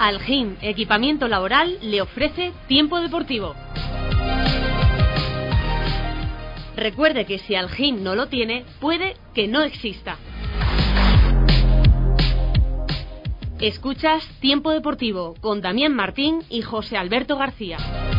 Algin Equipamiento Laboral le ofrece Tiempo Deportivo. Recuerde que si Algin no lo tiene, puede que no exista. Escuchas Tiempo Deportivo con Damián Martín y José Alberto García.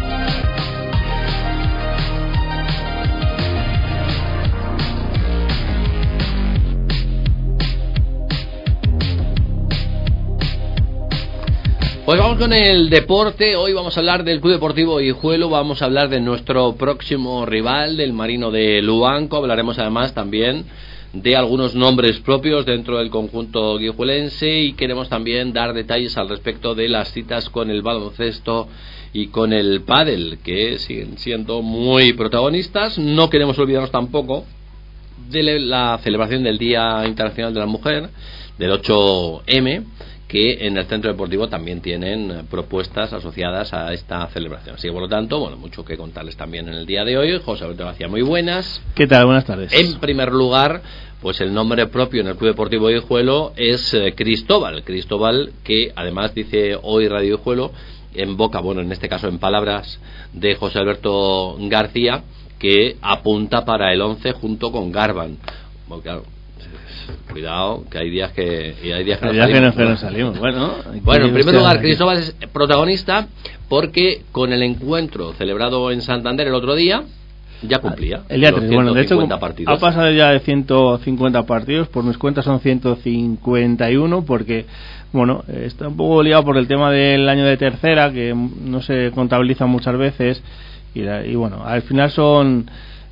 Pues vamos con el deporte. Hoy vamos a hablar del Club Deportivo Guijuelo, vamos a hablar de nuestro próximo rival, del Marino de Luanco. Hablaremos además también de algunos nombres propios dentro del conjunto guijuelense y queremos también dar detalles al respecto de las citas con el baloncesto y con el pádel, que siguen siendo muy protagonistas. No queremos olvidarnos tampoco de la celebración del Día Internacional de la Mujer, del 8M, que en el Centro Deportivo también tienen propuestas asociadas a esta celebración. Así que, por lo tanto, bueno, mucho que contarles también en el día de hoy. José Alberto García, muy buenas. ¿Qué tal? Buenas tardes. En primer lugar, pues el nombre propio en el Club Deportivo Guijuelo es Cristóbal, que además dice hoy Radio Guijuelo, en boca, bueno, en este caso en palabras de José Alberto García, que apunta para el 11 junto con Garban. Bueno, claro, cuidado, que hay días que no salimos. Bueno, en primer lugar, Cristóbal es protagonista porque con el encuentro celebrado en Santander el otro día ya cumplía el día 3. Bueno, de hecho partidos. Ha pasado ya de 150 partidos, por mis cuentas son 151, porque bueno, está un poco liado por el tema del año de tercera, que no se contabiliza muchas veces, y bueno, al final son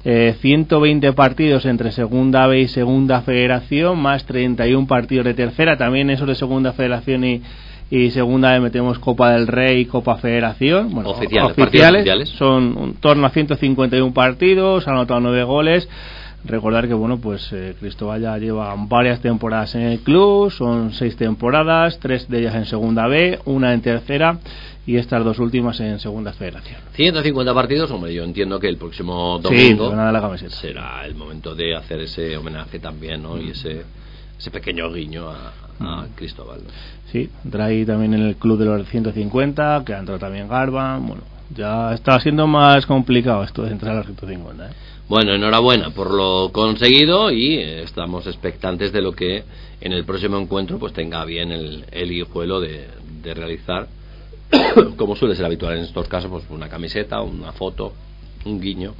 120 partidos entre Segunda B y Segunda Federación, más 31 partidos de tercera. También eso de Segunda Federación y Segunda B metemos Copa del Rey y Copa Federación. Bueno, oficiales. Son un torno a 151 partidos, ha anotado 9 goles. Recordar que bueno, pues Cristóbal ya lleva varias temporadas en el club, son 6 temporadas, 3 de ellas en Segunda B, una en tercera y estas 2 últimas en Segunda Federación. 150 partidos, hombre, yo entiendo que el próximo domingo de la camiseta será el momento de hacer ese homenaje también, ¿no? Y ese pequeño guiño a Cristóbal, ¿no? Sí, entra ahí también en el club de los 150, que ha entrado también Garban. Bueno, ya está siendo más complicado esto de entrar a los 150, ¿eh? Bueno, enhorabuena por lo conseguido y estamos expectantes de lo que en el próximo encuentro pues tenga bien el Guijuelo de realizar, como suele ser habitual en estos casos, pues una camiseta, una foto, un guiño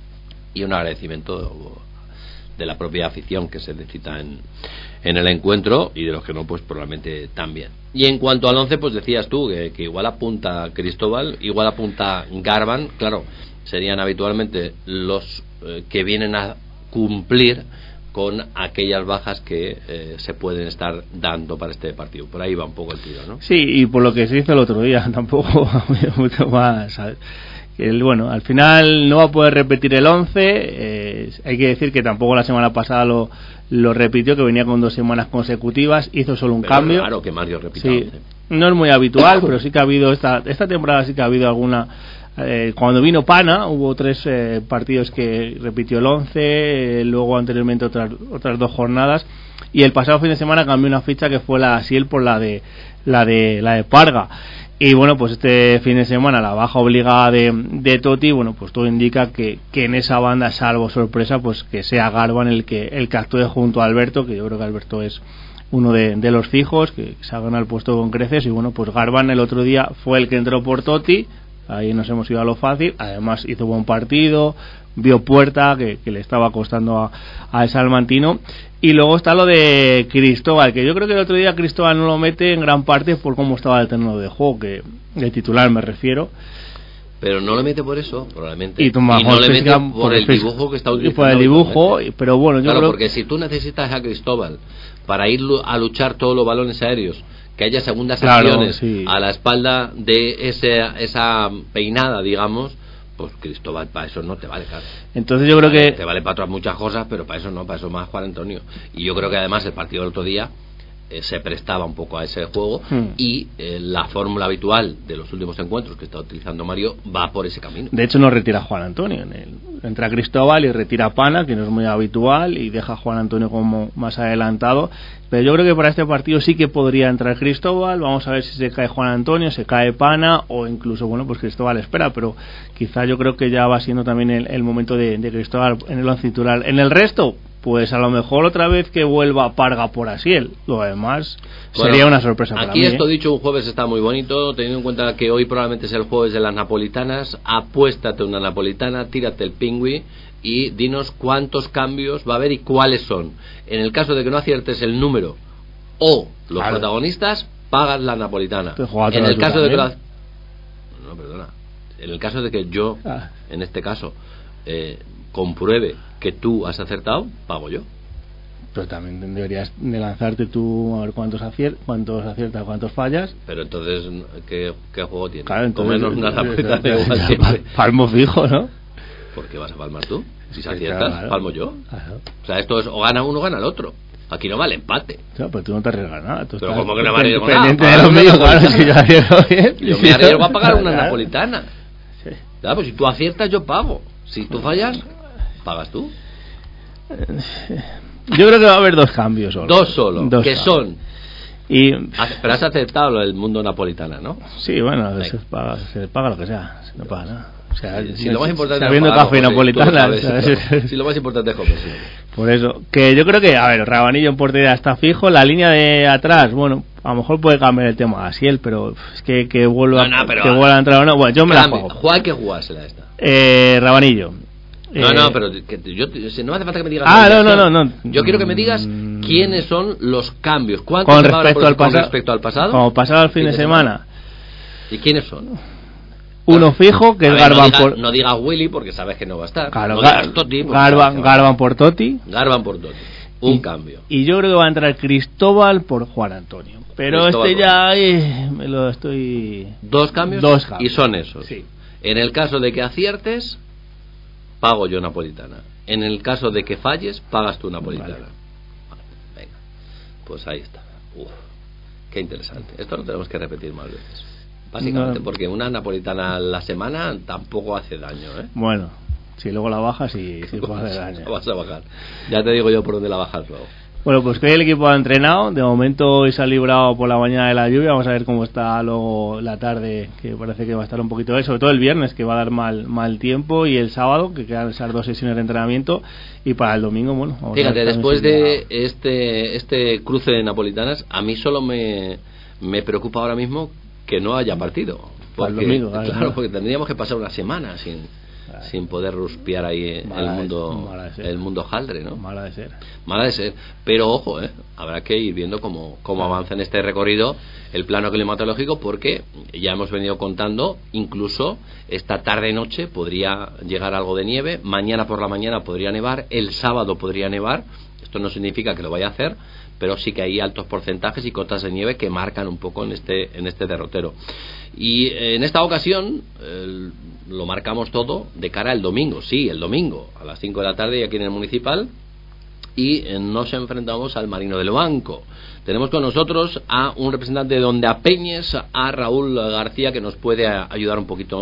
y un agradecimiento de la propia afición que se necesita en el encuentro, y de los que no, pues probablemente también. Y en cuanto al 11, pues decías tú que igual apunta Cristóbal, igual apunta Garban. Claro, serían habitualmente los que vienen a cumplir con aquellas bajas que se pueden estar dando para este partido. Por ahí va un poco el tiro, ¿no? Sí, y por lo que se hizo el otro día, tampoco mucho más, ¿sabes? Bueno, al final no va a poder repetir el 11. Hay que decir que tampoco la semana pasada lo repitió, que venía con 2 semanas consecutivas, hizo solo un cambio. Claro que Mario repita. Sí, no es muy habitual, pero sí que ha habido esta temporada, sí que ha habido alguna. Cuando vino Pana hubo 3 partidos que repitió el 11, luego anteriormente otras 2 jornadas, y el pasado fin de semana cambió una ficha que fue la Asiel por la de Parga. Y bueno, pues este fin de semana la baja obligada de Totti, bueno, pues todo indica que en esa banda, salvo sorpresa, pues que sea Garban el que actúe junto a Alberto, que yo creo que Alberto es uno de los fijos, que se ha ganado el puesto con creces. Y bueno, pues Garban el otro día fue el que entró por Totti, ahí nos hemos ido a lo fácil, además hizo buen partido, vio puerta, que le estaba costando a el salmantino. Y luego está lo de Cristóbal, que yo creo que el otro día Cristóbal no lo mete en gran parte por cómo estaba el terreno de juego, que de titular me refiero. Pero no lo mete por eso, probablemente. Y no le mete por el dibujo que está utilizando. Por el dibujo, pero bueno, yo creo porque si tú necesitas a Cristóbal para ir a luchar todos los balones aéreos, que haya segundas acciones, sí, a la espalda de esa peinada, digamos, pues Cristóbal para eso no te vale, claro. Entonces yo creo que te vale para otras muchas cosas, pero para eso no, para eso más Juan Antonio. Y yo creo que además el partido del otro día se prestaba un poco a ese juego y la fórmula habitual de los últimos encuentros que está utilizando Mario va por ese camino. De hecho no retira a Juan Antonio, entra Cristóbal y retira a Pana, que no es muy habitual, y deja a Juan Antonio como más adelantado, pero yo creo que para este partido sí que podría entrar Cristóbal. Vamos a ver si se cae Juan Antonio, se cae Pana, o incluso, bueno, pues Cristóbal espera, pero quizá yo creo que ya va siendo también el momento de Cristóbal en el once titular. En el resto, pues a lo mejor otra vez que vuelva Parga por Asiel. Lo demás sería una sorpresa para mí. Aquí esto dicho, un jueves está muy bonito, teniendo en cuenta que hoy probablemente es el jueves de las napolitanas. Apuéstate una napolitana, tírate el pingüi y dinos cuántos cambios va a haber y cuáles son. En el caso de que no aciertes el número o los protagonistas, pagas la napolitana. En el caso de que no, perdona. En el caso de que yo, en este caso, compruebe que tú has acertado, pago yo. Pero también deberías de lanzarte tú a ver cuántos aciertas, cuántos fallas. Pero entonces, ¿qué juego tienes? Claro, entonces, comernos una napolitana igual siempre. Palmo fijo, ¿no? ¿Por qué vas a palmar tú? Si se aciertas, claro, palmo yo. Claro. O sea, esto es o gana uno o gana el otro. Aquí no vale empate. Claro, pero tú no te arriesgas nada. Pero como que no me arriesgo nada. Pendiente de lo mío, claro, si yo arriesgo bien. Yo me arriesgo a pagar una napolitana. Sí. Claro, pues si tú aciertas, yo pago. Si tú fallas, ¿pagas tú? Yo creo que va a haber dos cambios solo. Dos solo. Dos que cambios. son... Pero has aceptado lo del mundo napolitana, ¿no? Sí, bueno, se paga lo que sea. Se no paga nada. O sea, si lo más importante es pagar, café napolitana, si lo más importante es comer, sí. Por eso, que yo creo que, a ver, Rabanillo en portería está fijo, la línea de atrás, bueno, a lo mejor puede cambiar el tema a Asiel, pero es que vuelva a entrar o no. Bueno, yo me la juego. Hay que jugársela esta. Rabanillo. No, pero no hace falta que me digas. No. Yo quiero que me digas quiénes son los cambios. ¿Cuántos con respecto al pasado? Como pasado el fin de semana. ¿Y quiénes son? Uno fijo, que es Garban no digas Willy porque sabes que no va a estar. Claro, no digas Totti. Garban por Totti. Un cambio. Y yo creo que va a entrar Cristóbal por Juan Antonio. Pero me lo estoy... ¿Dos cambios? Y son esos. Sí. En el caso de que aciertes, pago yo napolitana. En el caso de que falles, pagas tú napolitana. Vale, venga. Pues ahí está. Qué interesante. Esto lo tenemos que repetir más veces. Básicamente porque una napolitana a la semana tampoco hace daño, ¿eh? Bueno, si luego la bajas y puede hacer daño. La vas a bajar. Ya te digo yo por dónde la bajas luego. Bueno, pues que hoy el equipo ha entrenado. De momento hoy se ha librado por la mañana de la lluvia. Vamos a ver cómo está luego la tarde, que parece que va a estar un poquito sobre todo el viernes, que va a dar mal tiempo, y el sábado, que quedan esas 2 sesiones de entrenamiento, y para el domingo, bueno, vamos fíjate, después de este cruce de napolitanas, a mí solo me preocupa ahora mismo que no haya partido, porque, domingo, claro, porque tendríamos que pasar una semana sin poder ruspiar ahí el mundo jaldre, ¿no? Mala de ser. Pero ojo, habrá que ir viendo cómo avanza en este recorrido el plano climatológico, porque ya hemos venido contando, incluso esta tarde-noche podría llegar algo de nieve, mañana por la mañana podría nevar, el sábado podría nevar. Esto no significa que lo vaya a hacer, pero sí que hay altos porcentajes y cotas de nieve que marcan un poco en este derrotero. Y en esta ocasión lo marcamos todo de cara al domingo. Sí, el domingo a las 5 de la tarde aquí en el Municipal, y nos enfrentamos al Marino del Banco. Tenemos con nosotros a un representante de Donde Apeñes, a Raúl García, que nos puede ayudar un poquito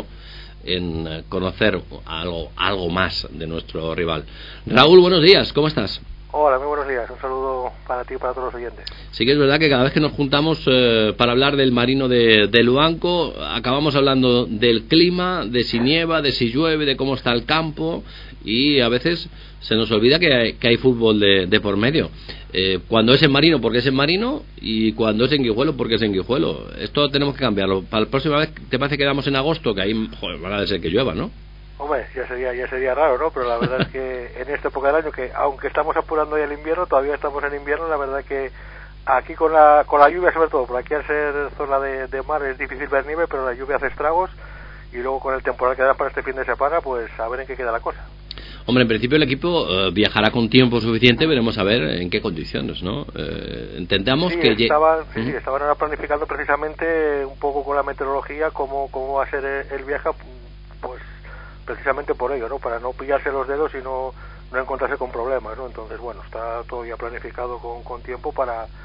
en conocer algo más de nuestro rival. Raúl, buenos días, ¿cómo estás? Hola, muy buenos días. Un saludo para ti y para todos los oyentes. Sí que es verdad que cada vez que nos juntamos para hablar del Marino de Luanco, acabamos hablando del clima, de si nieva, de si llueve, de cómo está el campo, y a veces se nos olvida que hay fútbol de por medio. Cuando es en Marino, porque es en Marino, y cuando es en Guijuelo, porque es en Guijuelo. Esto tenemos que cambiarlo. Para la próxima vez, ¿te parece que damos en agosto? Que ahí, van a ser que llueva, ¿no? Hombre, ya sería raro, ¿no? Pero la verdad es que en esta época del año, que aunque estamos apurando ya el invierno, todavía estamos en invierno, la verdad que aquí con la lluvia, sobre todo, por aquí al ser zona de mar es difícil ver nieve, pero la lluvia hace estragos, y luego con el temporal que da para este fin de semana, pues a ver en qué queda la cosa. Hombre, en principio el equipo viajará con tiempo suficiente, veremos a ver en qué condiciones, ¿no? Entendamos que... estaban ahora planificando precisamente un poco con la meteorología cómo va a ser el viaje, pues precisamente por ello, ¿no? Para no pillarse los dedos y no encontrarse con problemas, ¿no? Entonces, bueno, está todo ya planificado con tiempo para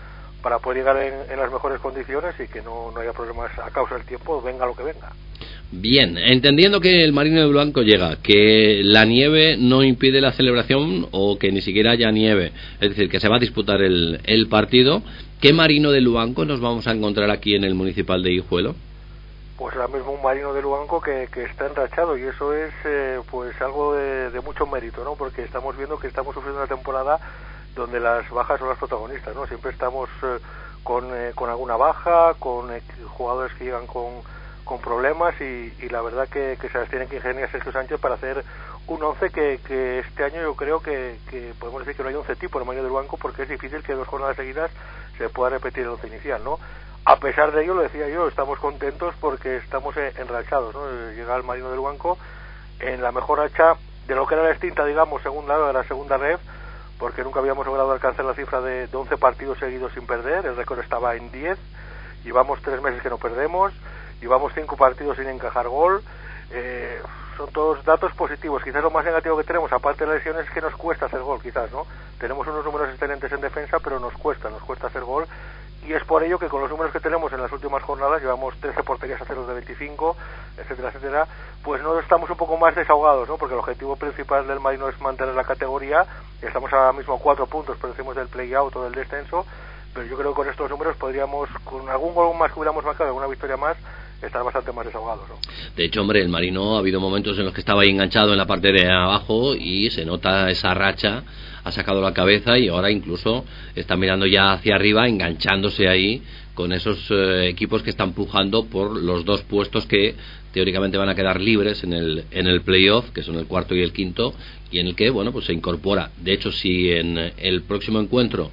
para poder llegar en las mejores condiciones y que no haya problemas a causa del tiempo, venga lo que venga. Bien, entendiendo que el Marino de Blanco llega, que la nieve no impide la celebración o que ni siquiera haya nieve, es decir, que se va a disputar el partido, ¿qué Marino de Luanco nos vamos a encontrar aquí en el Municipal de Guijuelo? Pues ahora mismo un Marino de Luanco que está enrachado, y eso es pues algo de mucho mérito, ¿no? Porque estamos viendo que estamos sufriendo una temporada donde las bajas son las protagonistas, ¿no? Siempre estamos con alguna baja, con jugadores que llegan con problemas y la verdad que se las tienen que ingeniar Sergio Sánchez para hacer un 11 que este año yo creo que podemos decir que no hay 11 tipo en el Marino del Banco, porque es difícil que 2 jornadas seguidas se pueda repetir el 11 inicial, ¿no? A pesar de ello, lo decía yo, estamos contentos porque estamos enrachados, ¿no? Llega el Marino del Banco en la mejor racha de lo que era la extinta, digamos, segunda de la segunda ref, porque nunca habíamos logrado alcanzar la cifra de 11 partidos seguidos sin perder, el récord estaba en 10, llevamos 3 meses que no perdemos, llevamos 5 partidos sin encajar gol, son todos datos positivos. Quizás lo más negativo que tenemos, aparte de las lesiones, es que nos cuesta hacer gol, quizás, ¿no? Tenemos unos números excelentes en defensa, pero nos cuesta hacer gol, y es por ello que con los números que tenemos en las últimas jornadas, llevamos 13 porterías a 0 de 25, etcétera, etcétera, pues no estamos un poco más desahogados, ¿no? Porque el objetivo principal del Marino es mantener la categoría, estamos ahora mismo a 4 puntos, pero decimos del play-out o del descenso, pero yo creo que con estos números podríamos, con algún gol más que hubiéramos marcado, alguna victoria más, estar bastante más desahogados, ¿no? De hecho, hombre, el Marino ha habido momentos en los que estaba ahí enganchado en la parte de abajo y se nota esa racha, ha sacado la cabeza y ahora incluso está mirando ya hacia arriba, enganchándose ahí con esos equipos que están pujando por los 2 puestos que teóricamente van a quedar libres en el playoff, que son el cuarto y el quinto, y en el que, bueno, pues se incorpora. De hecho, si en el próximo encuentro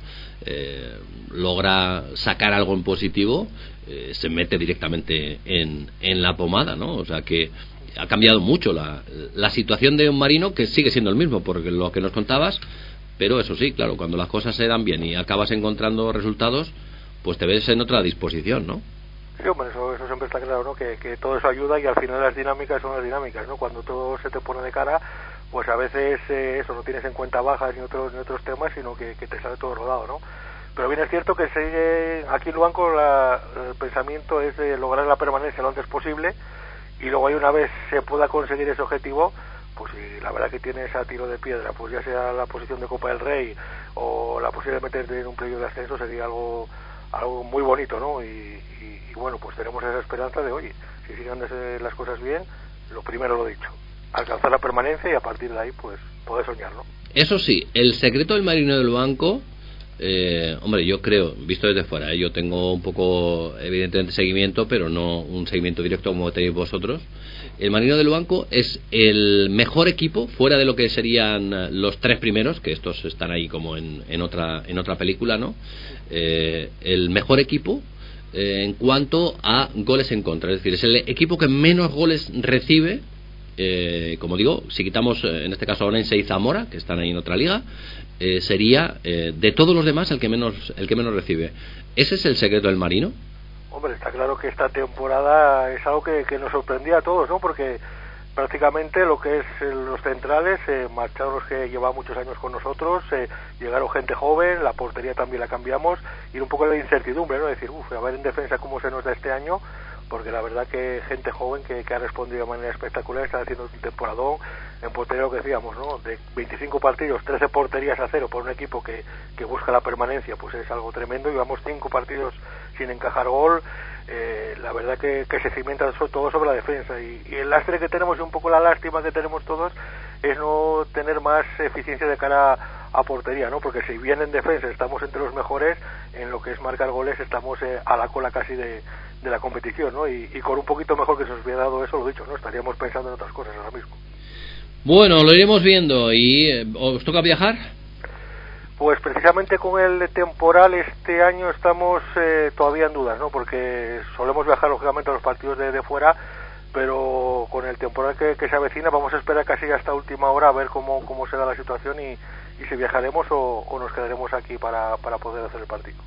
logra sacar algo en positivo, se mete directamente en la pomada, ¿no? O sea que ha cambiado mucho la situación de un Marino, que sigue siendo el mismo, por lo que nos contabas, pero eso sí, claro, cuando las cosas se dan bien y acabas encontrando resultados, pues te ves en otra disposición, ¿no? Sí, hombre, eso siempre está claro, ¿no? Que todo eso ayuda, y al final las dinámicas son las dinámicas, ¿no? Cuando todo se te pone de cara, pues a veces eso, no tienes en cuenta bajas ni otros temas, sino que te sale todo rodado, ¿no? Pero bien es cierto que sigue aquí en Luanco el pensamiento es de lograr la permanencia lo antes posible, y luego ahí, una vez se pueda conseguir ese objetivo, pues si la verdad que tienes a tiro de piedra, pues ya sea la posición de Copa del Rey o la posibilidad de meterte en un playoff de ascenso, sería algo muy bonito, ¿no? Y bueno, pues tenemos esa esperanza de, oye, si siguen las cosas bien, lo primero lo dicho, alcanzar la permanencia y a partir de ahí, pues, poder soñar, ¿no? Eso sí, el secreto del Marino del Banco, hombre, yo creo, visto desde fuera, yo tengo un poco, evidentemente, seguimiento, pero no un seguimiento directo como tenéis vosotros. El Marino del Banco es el mejor equipo, fuera de lo que serían los 3 primeros, que estos están ahí como en otra película, ¿no? El mejor equipo en cuanto a goles en contra, es decir, es el equipo que menos goles recibe. Como digo, si quitamos en este caso a Orense y Zamora, que están ahí en otra liga, sería de todos los demás el que menos recibe. ¿Ese es el secreto del Marino? Hombre, está claro que esta temporada es algo que nos sorprendía a todos, ¿no? Porque prácticamente lo que es los centrales, marcharon los que llevaban muchos años con nosotros, llegaron gente joven, la portería también la cambiamos, y un poco de incertidumbre, ¿no? Decir, a ver en defensa cómo se nos da este año, porque la verdad que gente joven que ha respondido de manera espectacular, está haciendo un temporadón. En portería, lo que decíamos, ¿no? De 25 partidos, 13 porterías a 0 por un equipo que busca la permanencia, pues es algo tremendo. Llevamos 5 partidos sin encajar gol. La verdad que se cimenta todo sobre la defensa, y el lastre que tenemos, y un poco la lástima que tenemos todos, es no tener más eficiencia de cara a portería, ¿no? Porque si bien en defensa estamos entre los mejores, en lo que es marcar goles estamos a la cola casi de la competición, ¿no? Y con un poquito mejor que se nos hubiera dado eso, lo dicho, ¿no? Estaríamos pensando en otras cosas ahora mismo. Bueno, lo iremos viendo. ¿Y os toca viajar? Pues precisamente con el temporal este año estamos todavía en dudas, ¿no? Porque solemos viajar lógicamente a los partidos de fuera, pero con el temporal que se avecina vamos a esperar casi hasta última hora a ver cómo se da la situación y si viajaremos o nos quedaremos aquí para poder hacer el partido.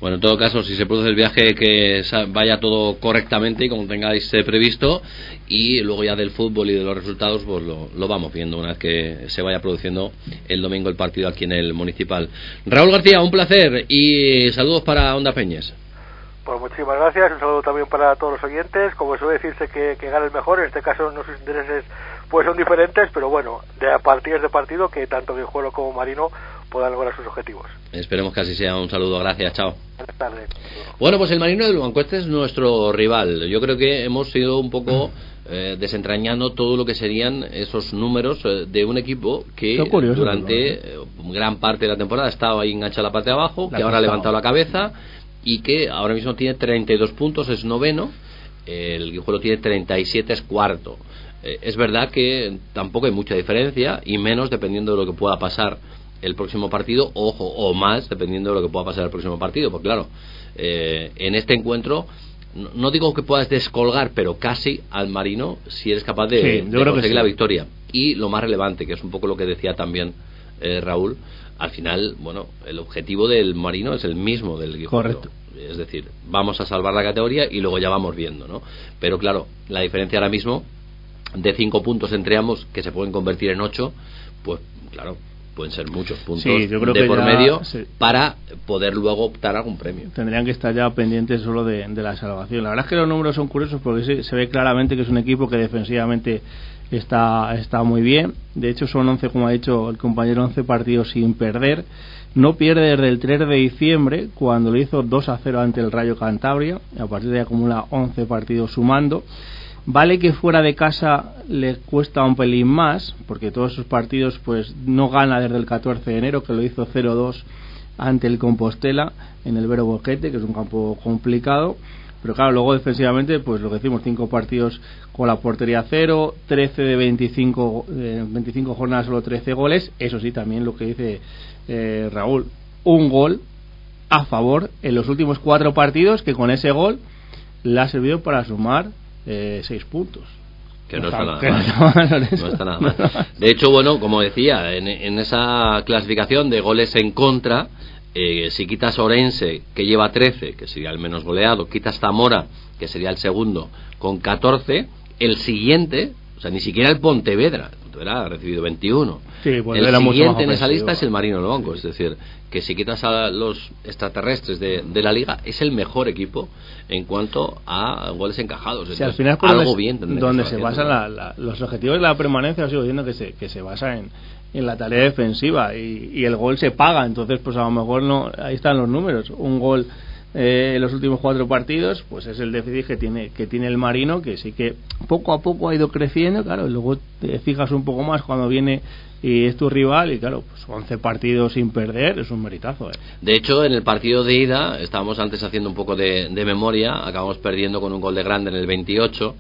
Bueno, en todo caso, si se produce el viaje, que vaya todo correctamente y como tengáis previsto, y luego ya del fútbol y de los resultados pues lo vamos viendo una vez que se vaya produciendo el domingo el partido aquí en el Municipal. Raúl García, un placer y saludos para Onda Peñes. Pues muchísimas gracias, un saludo también para todos los oyentes. Como suele decirse que gane el mejor, en este caso nuestros intereses pues son diferentes, pero bueno, a partir de partido que tanto Guijuelo como Marino puedan lograr sus objetivos. Esperemos que así sea. Un saludo, gracias, chao. Buenas tardes. Bueno, pues el Marino del Luanco es nuestro rival. Yo creo que hemos ido un poco desentrañando todo lo que serían esos números de un equipo que curioso, durante gran parte de la temporada estaba ahí enganchado a la parte de abajo, que ahora ha levantado la cabeza y que ahora mismo tiene 32 puntos, es noveno. El Guijuelo tiene 37, es cuarto. Es verdad que tampoco hay mucha diferencia, y menos dependiendo de lo que pueda pasar el próximo partido, ojo, o más dependiendo de lo que pueda pasar el próximo partido, porque claro, en este encuentro no digo que puedas descolgar, pero casi al Marino si eres capaz de conseguir la victoria. Y lo más relevante, que es un poco lo que decía también Raúl, al final, bueno, el objetivo del Marino es el mismo del Guijuelo. Correcto. Es decir, vamos a salvar la categoría y luego ya vamos viendo, ¿no? Pero claro, la diferencia ahora mismo de 5 puntos entre ambos, que se pueden convertir en 8, pues claro, pueden ser muchos puntos yo creo de que por ya, medio para poder luego optar a algún premio. Tendrían que estar ya pendientes solo de la salvación. La verdad es que los números son curiosos porque se ve claramente que es un equipo que defensivamente está muy bien. De hecho son 11, como ha dicho el compañero, 11 partidos sin perder. No pierde desde el 3 de diciembre, cuando le hizo 2-0 ante el Rayo Cantabria. A partir de ahí acumula 11 partidos sumando. Vale que fuera de casa le cuesta un pelín más, porque todos esos partidos pues no gana desde el 14 de enero, que lo hizo 0-2 ante el Compostela en el Vero Boquete, que es un campo complicado. Pero claro, luego defensivamente, pues lo que decimos, 5 partidos con la portería 0, 13 de 25 jornadas, solo 13 goles. Eso sí, también lo que dice Raúl, un gol a favor en los últimos 4 partidos, que con ese gol le ha servido para sumar 6 puntos. Que no está nada mal. De hecho, bueno, como decía, en esa clasificación de goles en contra, si quitas Orense, que lleva 13, que sería el menos goleado, quitas Zamora, que sería el segundo, con 14, el siguiente, o sea, ni siquiera el Pontevedra ha recibido 21. Sí, pues el siguiente en esa lista es el Marino del Luanco, es decir, que si quitas a los extraterrestres de la liga, es el mejor equipo en cuanto a goles encajados. Entonces, al final es algo bien donde se basan los objetivos de la permanencia. Os sigo diciendo que se basa en la tarea defensiva y el gol se paga. Entonces pues a lo mejor no, ahí están los números, un gol en los últimos 4 partidos, pues es el déficit que tiene el Marino, que sí que poco a poco ha ido creciendo. Claro, y luego te fijas un poco más cuando viene y es tu rival, y claro, pues 11 partidos sin perder es un meritazo. De hecho, en el partido de ida, estábamos antes haciendo un poco de memoria, acabamos perdiendo con un gol de Grande en el 28,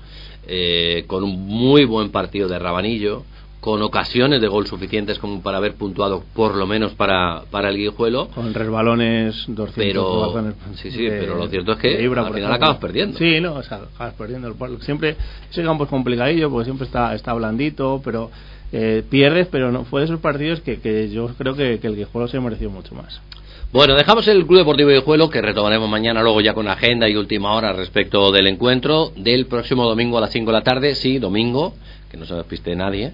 con un muy buen partido de Rabanillo, con ocasiones de gol suficientes como para haber puntuado por lo menos para el Guijuelo, con resbalones 200, pero pero lo cierto es que al final acabas perdiendo. Sí, no, o sea, acabas perdiendo. Siempre ese campo es complicadillo porque siempre está blandito, pero pierdes, pero no fue de esos partidos que yo creo que el Guijuelo se mereció mucho más. Bueno, dejamos el Club Deportivo Guijuelo, que retomaremos mañana luego ya con agenda y última hora respecto del encuentro del próximo domingo a las 5 de la tarde. Sí, domingo, que no se despiste nadie.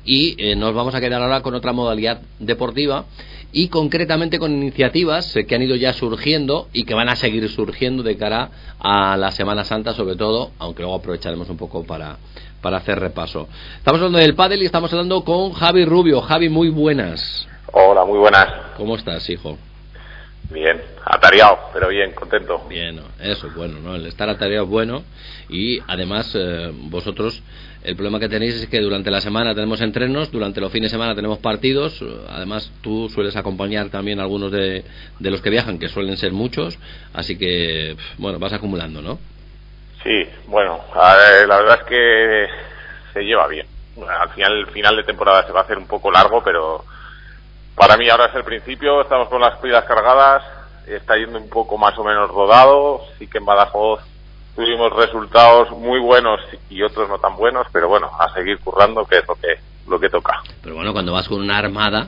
Y nos vamos a quedar ahora con otra modalidad deportiva y concretamente con iniciativas que han ido ya surgiendo y que van a seguir surgiendo de cara a la Semana Santa, sobre todo, aunque luego aprovecharemos un poco para hacer repaso. Estamos hablando del pádel y estamos hablando con Javi Rubio. Javi, muy buenas. Hola, muy buenas. ¿Cómo estás, hijo? Bien, atareado, pero bien, contento. Bien, eso es bueno, ¿no? El estar atareado es bueno y además vosotros, el problema que tenéis es que durante la semana tenemos entrenos, durante los fines de semana tenemos partidos, además tú sueles acompañar también a algunos de los que viajan, que suelen ser muchos, así que, bueno, vas acumulando, ¿no? Sí, bueno, la verdad es que se lleva bien. Al final, el final de temporada se va a hacer un poco largo, pero para mí ahora es el principio, estamos con las pilas cargadas, está yendo un poco más o menos rodado, sí que en Badajoz tuvimos resultados muy buenos y otros no tan buenos, pero bueno, a seguir currando, que es lo que toca. Pero bueno, cuando vas con una armada,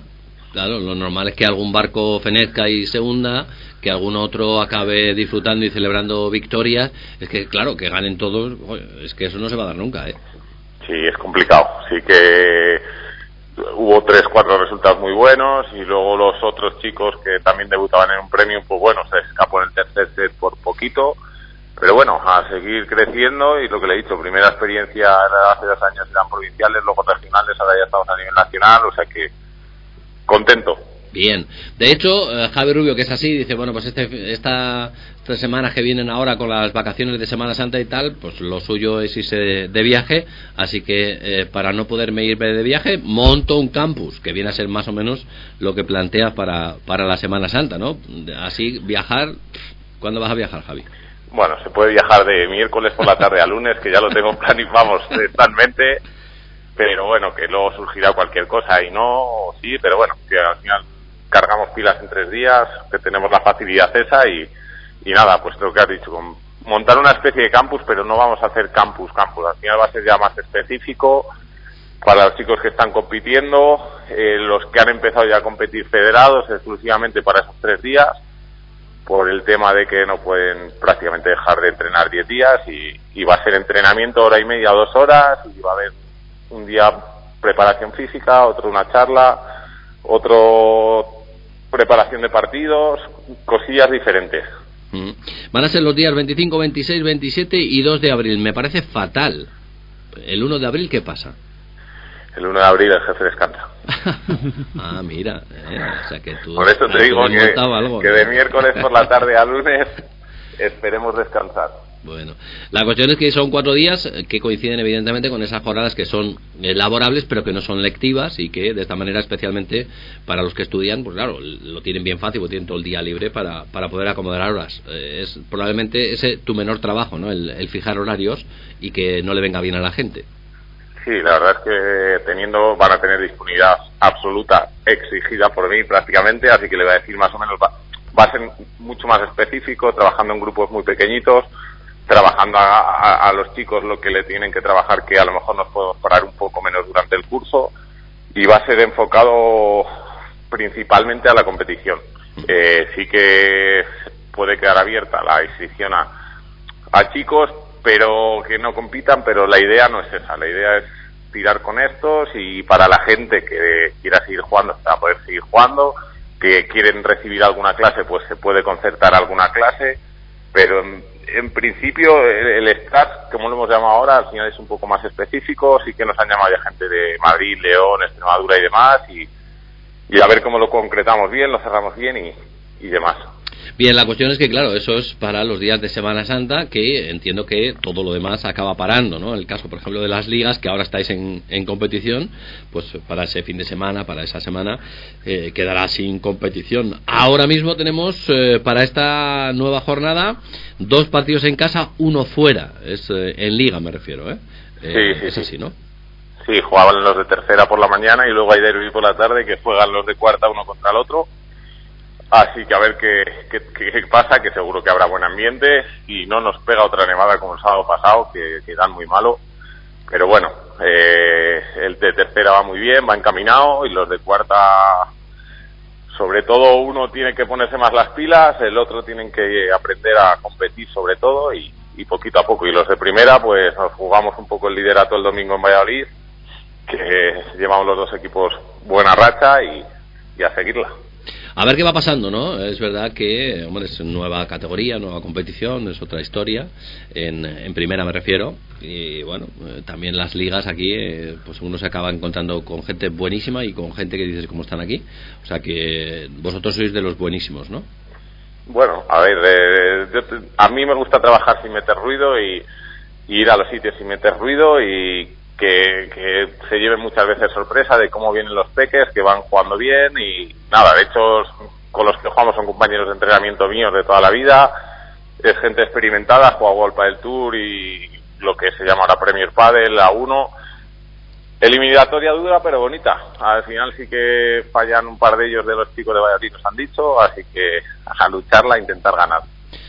Claro, lo normal es que algún barco fenezca y se hunda, que algún otro acabe disfrutando y celebrando victorias. Es que, claro, que ganen todos, es que eso no se va a dar nunca, ¿eh? Sí, es complicado. Sí que hubo 3-4 resultados muy buenos y luego los otros chicos que también debutaban en un premio, pues bueno, se escapó en el tercer set por poquito. Pero bueno, a seguir creciendo, y lo que le he dicho, primera experiencia hace 2 años eran provinciales, luego regionales, ahora ya estamos a nivel nacional, o sea que contento. Bien. De hecho, Javi Rubio, que es así, dice, bueno, pues estas semanas que vienen ahora con las vacaciones de Semana Santa y tal, pues lo suyo es irse de viaje, así que para no poderme irme de viaje, monto un campus, que viene a ser más o menos lo que planteas para la Semana Santa, ¿no? Así, viajar, ¿cuándo vas a viajar, Javi? Bueno, se puede viajar de miércoles por la tarde a lunes, que ya lo tengo vamos, en mente, pero bueno, que luego surgirá cualquier cosa y no, sí, pero bueno, que al final cargamos pilas en 3 días, que tenemos la facilidad esa y nada, pues lo que has dicho, montar una especie de campus, pero no vamos a hacer campus, al final va a ser ya más específico para los chicos que están compitiendo, los que han empezado ya a competir federados exclusivamente para esos 3 días, por el tema de que no pueden prácticamente dejar de entrenar 10 días y va a ser entrenamiento 1:30, 2 horas, y va a haber un día preparación física, otro una charla, otro preparación de partidos, cosillas diferentes. Van a ser los días 25, 26, 27 y 2 de abril. Me parece fatal. ¿El 1 de abril qué pasa? El 1 de abril el jefe descansa. Ah, mira, o sea que tú... Por eso te digo algo, que de miércoles por la tarde a lunes esperemos descansar. Bueno, la cuestión es que son 4 días que coinciden evidentemente con esas jornadas que son laborables pero que no son lectivas, y que de esta manera, especialmente para los que estudian, pues claro, lo tienen bien fácil, porque tienen todo el día libre para poder acomodar horas. Es probablemente ese tu menor trabajo, ¿no? El fijar horarios y que no le venga bien a la gente. Sí, la verdad es que van a tener disponibilidad absoluta exigida por mí prácticamente, así que le voy a decir más o menos, va a ser mucho más específico, trabajando en grupos muy pequeñitos, trabajando a los chicos lo que le tienen que trabajar, que a lo mejor nos podemos parar un poco menos durante el curso, y va a ser enfocado principalmente a la competición. Sí que puede quedar abierta la inscripción a chicos, pero que no compitan, pero la idea no es esa, la idea es tirar con estos, y para la gente que quiera seguir jugando, va a poder seguir jugando, que quieren recibir alguna clase, pues se puede concertar alguna clase, pero en principio el STAR, como lo hemos llamado ahora, al final es un poco más específico. Sí que nos han llamado ya gente de Madrid, León, Extremadura y demás, y a ver cómo lo concretamos bien, lo cerramos bien y demás. Bien, la cuestión es que, claro, eso es para los días de Semana Santa, que entiendo que todo lo demás acaba parando, ¿no? El caso, por ejemplo, de las ligas, que ahora estáis en competición, pues para ese fin de semana, para esa semana, quedará sin competición. Ahora mismo tenemos, para esta nueva jornada, 2 partidos en casa, 1 fuera. Es en liga, me refiero, ¿eh? Sí, es así, ¿no? Sí, jugaban los de tercera por la mañana y luego hay derbi por la tarde, que juegan los de cuarta uno contra el otro. Así que a ver qué pasa, que seguro que habrá buen ambiente y no nos pega otra nevada como el sábado pasado, que dan muy malo. Pero bueno, el de tercera va muy bien, va encaminado, y los de cuarta, sobre todo uno tiene que ponerse más las pilas, el otro tienen que aprender a competir sobre todo, y poquito a poco. Y los de primera, pues nos jugamos un poco el liderato el domingo en Valladolid, que llevamos los 2 equipos buena racha y a seguirla. A ver qué va pasando, ¿no? Es verdad que, hombre, es nueva categoría, nueva competición, es otra historia, en primera me refiero, y bueno, también las ligas aquí, pues uno se acaba encontrando con gente buenísima y con gente que dices cómo están aquí, o sea que vosotros sois de los buenísimos, ¿no? Bueno, a ver, a mí me gusta trabajar sin meter ruido y ir a los sitios sin meter ruido, y que se lleven muchas veces sorpresa de cómo vienen los peques, que van jugando bien, y nada, de hecho con los que jugamos son compañeros de entrenamiento míos de toda la vida, es gente experimentada, juega World Padel Tour y lo que se llama ahora Premier Padel A1, eliminatoria dura pero bonita, al final sí que fallan un par de ellos de los chicos de Valladolid, nos han dicho, así que a lucharla, a intentar ganar.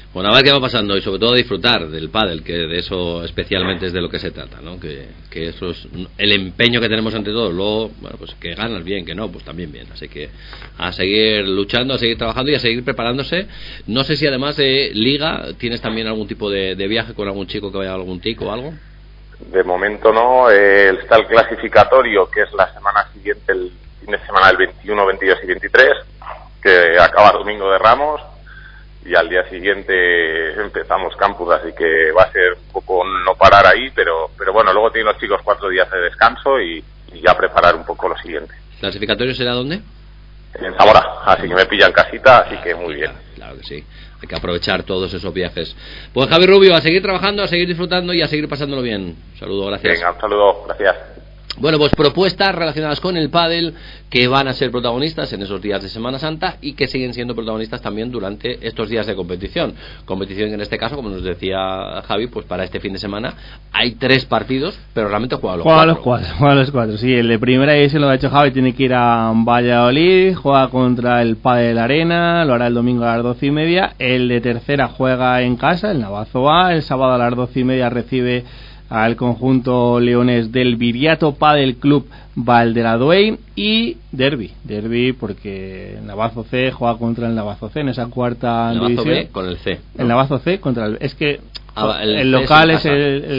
Bueno, a ver qué va pasando y sobre todo disfrutar del pádel, que de eso especialmente es de lo que se trata, ¿no? Que eso es el empeño que tenemos entre todos. Luego, bueno, pues que ganas bien, que no, pues también bien. Así que a seguir luchando, a seguir trabajando y a seguir preparándose. No sé si además de liga tienes también algún tipo de viaje con algún chico que vaya a algún tico o algo. De momento no, está el clasificatorio, que es la semana siguiente, el fin de semana del 21, 22 y 23, que acaba domingo de Ramos. Y al día siguiente empezamos campus, así que va a ser un poco no parar ahí, pero bueno, luego tienen los chicos 4 días de descanso y ya preparar un poco lo siguiente. ¿Clasificatorio será dónde? En Zamora, así que me pillan casita, así que muy bien. Claro que sí, hay que aprovechar todos esos viajes. Pues Javi Rubio, a seguir trabajando, a seguir disfrutando y a seguir pasándolo bien. Un saludo, gracias. Venga, un saludo, gracias. Bueno, pues propuestas relacionadas con el pádel que van a ser protagonistas en esos días de Semana Santa y que siguen siendo protagonistas también durante estos días de competición. Competición que en este caso, como nos decía Javi, pues para este fin de semana hay 3 partidos, pero realmente juegan los 4. Sí, el de primera edición lo ha hecho Javi, tiene que ir a Valladolid, juega contra el Pádel Arena, lo hará el domingo a las 12:30. El de tercera juega en casa, el Navazo A, el sábado a las 12:30 recibe al conjunto leonés del Viriato Padel Club Valderaduey y derbi porque el Navazo C juega contra el Navazo C en esa cuarta Navazo división. B con el C, ¿no? El Navazo C contra el... Es que el local es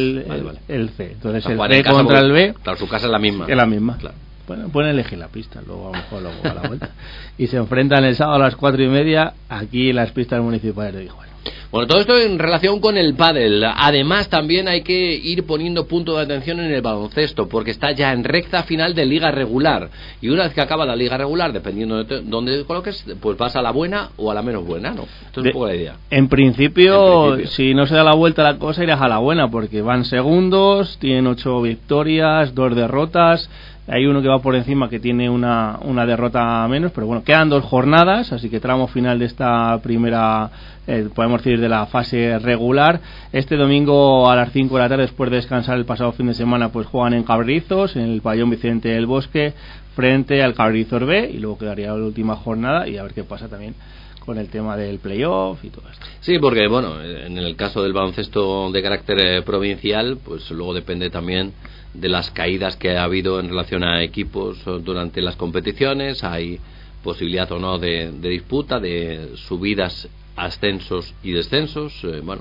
el C, entonces el C contra el B. Claro, su casa es la misma. Es la misma. Claro. Bueno, pueden elegir la pista, luego a lo mejor a la vuelta. Y se enfrentan el sábado a las 4:30 aquí en las pistas municipales de Guijuelo. Bueno, todo esto en relación con el pádel. Además, también hay que ir poniendo punto de atención en el baloncesto, porque está ya en recta final de liga regular. Y una vez que acaba la liga regular, dependiendo de dónde te coloques, pues vas a la buena o a la menos buena, ¿no? Esto es un poco la idea. En principio, si no se da la vuelta la cosa, irás a la buena, porque van segundos, tienen 8 victorias, 2 derrotas. Hay uno que va por encima que tiene una derrota menos, pero bueno, quedan 2 jornadas, así que tramo final de esta primera, podemos decir, de la fase regular. Este domingo a las 5 de la tarde, después de descansar el pasado fin de semana, pues juegan en Cabrizos, en el pabellón Vicente del Bosque, frente al Cabrizos B, y luego quedaría la última jornada y a ver qué pasa también con el tema del playoff y todo esto. Sí, porque bueno, en el caso del baloncesto de carácter provincial, pues luego depende también de las caídas que ha habido en relación a equipos durante las competiciones. Hay posibilidad o no de disputa, de subidas, ascensos y descensos.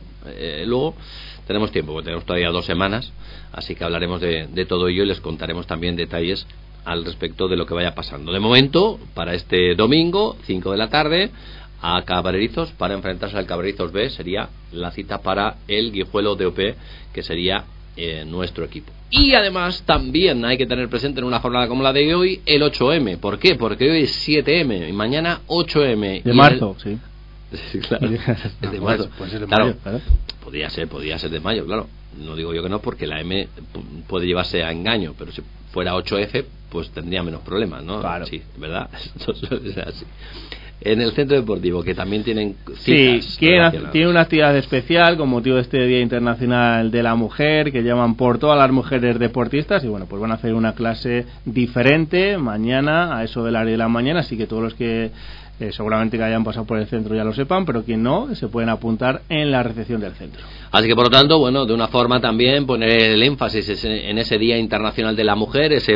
Luego tenemos tiempo, porque tenemos todavía 2 semanas, así que hablaremos de todo ello y les contaremos también detalles al respecto de lo que vaya pasando. De momento, para este domingo, 5 de la tarde, a Cabrizos, para enfrentarse al Cabrizos B, sería la cita para el Guijuelo DOP, que sería nuestro equipo. Y además también hay que tener presente en una jornada como la de hoy el 8M. ¿Por qué? Porque hoy es 7M y mañana 8M. De marzo, sí. Sí, claro. Es de marzo. Puede ser de claro, mayo, claro. Podría ser de mayo, claro. No digo yo que no, porque la M puede llevarse a engaño, pero si fuera 8F, pues tendría menos problemas, ¿no? Claro. Sí, ¿verdad? Esto suele ser así. En el centro deportivo, que también tienen citas. Sí, tiene una actividad especial con motivo de este Día Internacional de la Mujer, que llaman por todas las mujeres deportistas, y bueno, pues van a hacer una clase diferente mañana a eso de las 10 de la mañana, así que todos los que seguramente que hayan pasado por el centro ya lo sepan, pero quien no, se pueden apuntar en la recepción del centro. Así que por lo tanto, bueno, de una forma también poner el énfasis en ese Día Internacional de la Mujer, ese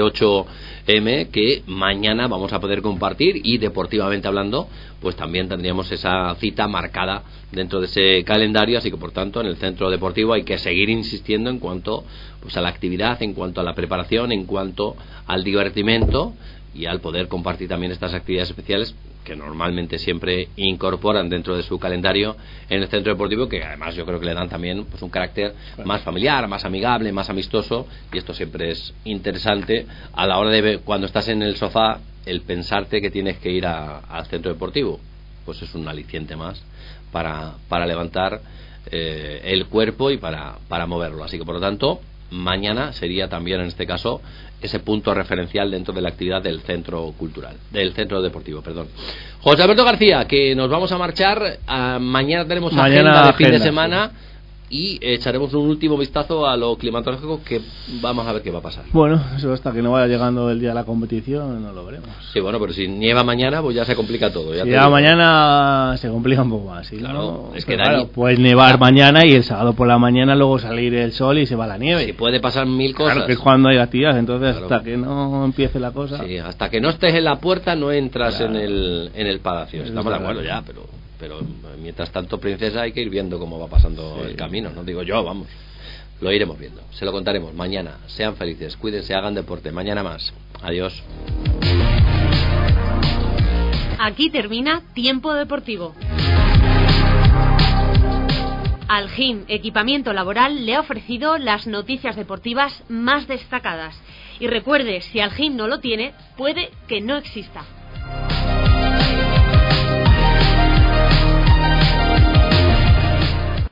8M, que mañana vamos a poder compartir, y deportivamente hablando, pues también tendríamos esa cita marcada dentro de ese calendario. Así que por tanto, en el centro deportivo hay que seguir insistiendo en cuanto pues a la actividad, en cuanto a la preparación, en cuanto al divertimento y al poder compartir también estas actividades especiales que normalmente siempre incorporan dentro de su calendario en el centro deportivo, que además yo creo que le dan también pues un carácter más familiar, más amigable, más amistoso, y esto siempre es interesante a la hora de ver, cuando estás en el sofá, el pensarte que tienes que ir al centro deportivo, pues es un aliciente más para levantar el cuerpo y para moverlo. Así que por lo tanto, mañana sería también en este caso ese punto referencial dentro de la actividad del centro cultural, del centro deportivo, perdón. José Alberto García, que nos vamos a marchar. Mañana tenemos agenda de fin de semana. Sí. y echaremos un último vistazo a lo climatológico, que vamos a ver qué va a pasar. Bueno, eso hasta que no vaya llegando el día de la competición no lo veremos. Sí, bueno, pero si nieva mañana, pues ya se complica todo. Si nieva mañana se complica un poco más. ¿Sí? Claro, ¿no? es que claro, puede nevar mañana y el sábado por la mañana luego salir el sol y se va la nieve. Sí, puede pasar mil cosas. Claro, que es cuando hay actividad, entonces claro, hasta que no empiece la cosa. Sí, hasta que no estés en la puerta no entras claro, en el palacio. Estamos de acuerdo ya, pero mientras tanto, princesa, hay que ir viendo cómo va pasando el camino, no digo yo, vamos. Lo iremos viendo, se lo contaremos mañana. Sean felices, cuídense, hagan deporte. Mañana más. Adiós. Aquí termina Tiempo Deportivo. Algin Equipamiento Laboral le ha ofrecido las noticias deportivas más destacadas. Y recuerde, si Algin no lo tiene, puede que no exista.